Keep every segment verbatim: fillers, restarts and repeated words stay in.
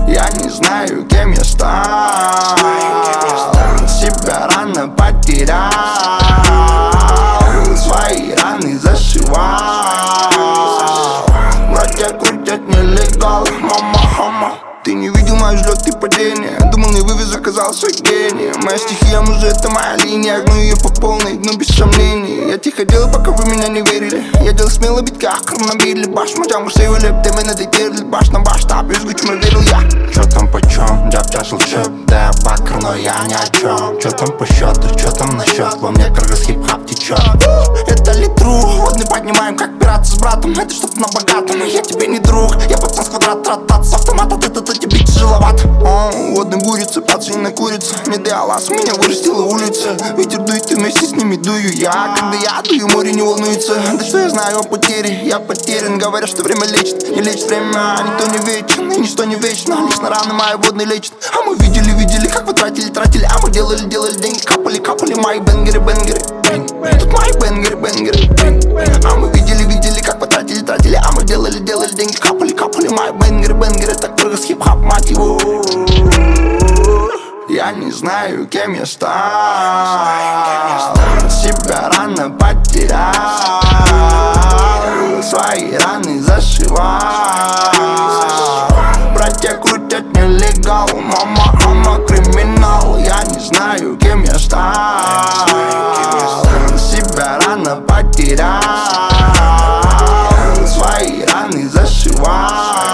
Я не знаю, кем я стал. Себя рано потерял, свои раны зашивал. Братья крутят нелегал, мама, мама. Ты не видел мое взлет и падение. Думал, не вывез, оказался гением. Моя стихия, мужа, это моя линия. Гну ее по полной, гну без сомнений. Я тихо делал, пока вы меня не верили. Я делал смело бить, как хронобили. Баш, мадям, сейвили, ты меня детерли. Баш на баш, так, без гуч, верил я. Чё там почем? Джаб, чашл, чеп, да, бакр, но я ни о чем. Чё там по счету, чё там насчет? Во мне крыс хип-хап течет. Это ли true? Водный поднимаем, как пираты с братом. Это что-то на богатом, я тебе не друг. Я пацан с квадрат, трат-тат, с автомата. Ты-то тебе тяжеловато. О, водный бурится, пацан не курица. Не Деалас, меня вырастила улица. Ветер дует, и вместе с ними дую я. Когда я дую, море не волнуется. Да что я знаю о потере? Я потерян. Говорят, что время лечит. Не лечит время, никто не вечен. И ничто не вечно, лишь на раны мои водные лечит. А мы видели, видели, как вы тратили, тратили. А мы делали, делали деньги, капали, капали. Мои бенгеры, бенгеры. Тут мои бенгеры, бенгеры. А мы видели, видели, как вы тратили, тратили. А мы делали, делали деньги, капали, капали. Мои бенгеры, бенгеры. Так прыгас хип-хап, мать его. Я не знаю, кем я стал. Себя рано потерял, свои раны зашивал. Братья крутят нелегал, мама, мама криминал. Я не знаю, кем я стал. Себя рано потерял, свои раны зашивал.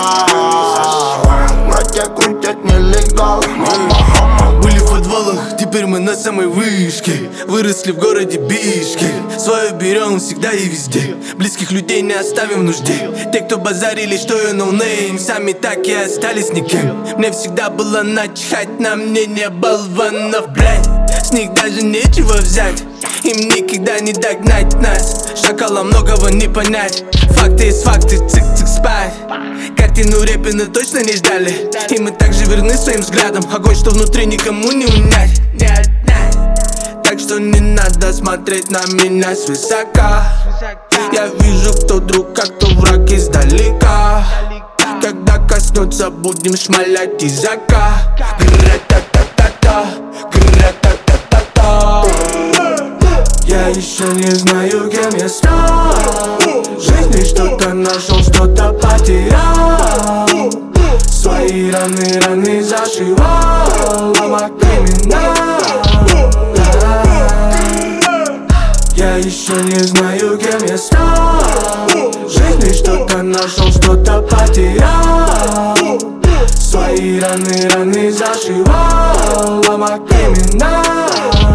Братья крутят нелегал, мама, мама. Были в подвалах, теперь мы на самой вышке. Выросли в городе Бишкек. Свое берем всегда и везде. Близких людей не оставим в нужде. Те, кто базарили, что я ноунейм, сами так и остались никем. Мне всегда было начихать на мнение болванов, блядь. С них даже нечего взять, им никогда не догнать нас. Шакала многого не понять. Факты из факты, цик-цик спать. Картину Репина точно не ждали. И мы так же верны своим взглядам. Огонь, что внутри никому не унять. Нет, нет. Так что не надо смотреть на меня свысока. Я вижу, кто друг, а кто враг издалека. Когда коснуться, будем шмалять изака. Гра-та-та-та-та, гра-та-та-та-та. Я еще не знаю, кем я стал. В жизни что-то нашел, что-то потерял. Свои раны, раны зашивал. Мама криминал. Я еще не знаю, кем я стал. В жизни что-то нашел, что-то потерял. Свои раны, раны зашивал. Мама криминал.